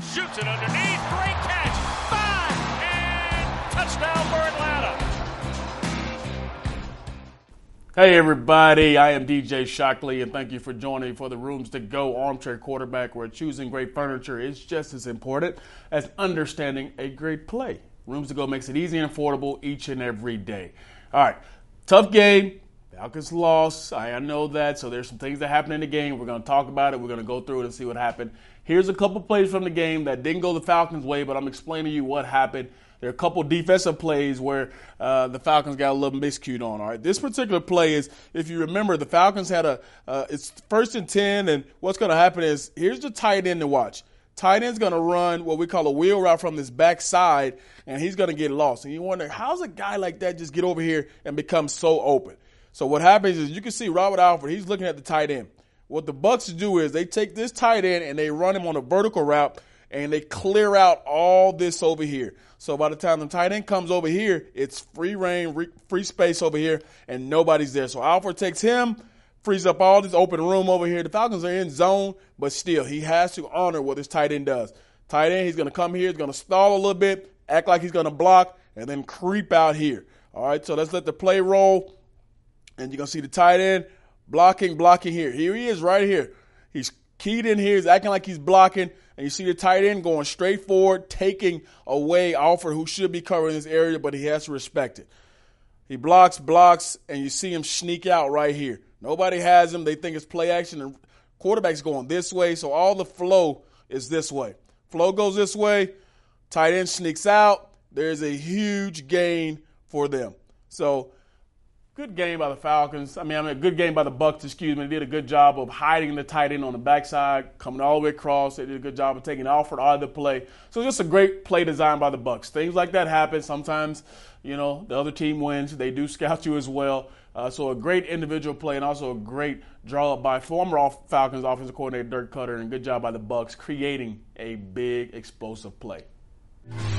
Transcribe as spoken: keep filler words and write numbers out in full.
Shoots it underneath. Great catch. Five. And touchdown for Atlanta. Hey everybody, I am D J Shockley and thank you for joining for the Rooms to Go Armchair Quarterback, where choosing great furniture is just as important as understanding a great play. Rooms to Go makes it easy and affordable each and every day. All right, tough game. Falcons lost. I know that, so there's some things that happened in the game. We're going to talk about it. We're going to go through it and see what happened. Here's a couple plays from the game that didn't go the Falcons' way, but I'm explaining to you what happened. There are a couple defensive plays where uh, the Falcons got a little miscued on. All right, this particular play is, if you remember, the Falcons had a uh, it's first and ten, and what's going to happen is here's the tight end to watch. Tight end's going to run what we call a wheel route from this backside, and he's going to get lost. And you wonder, how's a guy like that just get over here and become so open? So what happens is you can see Robert Alford, he's looking at the tight end. What the Bucks do is they take this tight end and they run him on a vertical route, and they clear out all this over here. So by the time the tight end comes over here, it's free reign, free space over here, and nobody's there. So Alford takes him, frees up all this open room over here. The Falcons are in zone, but still, he has to honor what this tight end does. Tight end, he's going to come here, he's going to stall a little bit, act like he's going to block, and then creep out here. All right, so let's let the play roll, and you're going to see the tight end blocking, blocking here. Here he is right here. He's keyed in here, he's acting like he's blocking. And you see the tight end going straight forward, taking away Alford, who should be covering this area, but he has to respect it. He blocks, blocks, and you see him sneak out right here. Nobody has him. They think it's play action. The quarterback's going this way, so all the flow is this way. Flow goes this way. Tight end sneaks out. There's a huge gain for them. So good game by the Falcons. I mean, I mean, a good game by the Bucks, excuse me. They did a good job of hiding the tight end on the backside, coming all the way across. They did a good job of taking Alford out of the play. So just a great play design by the Bucks. Things like that happen. Sometimes, you know, the other team wins. They do scout you as well. Uh, so a great individual play and also a great draw up by former Falcons offensive coordinator Dirk Koetter, and good job by the Bucks creating a big explosive play.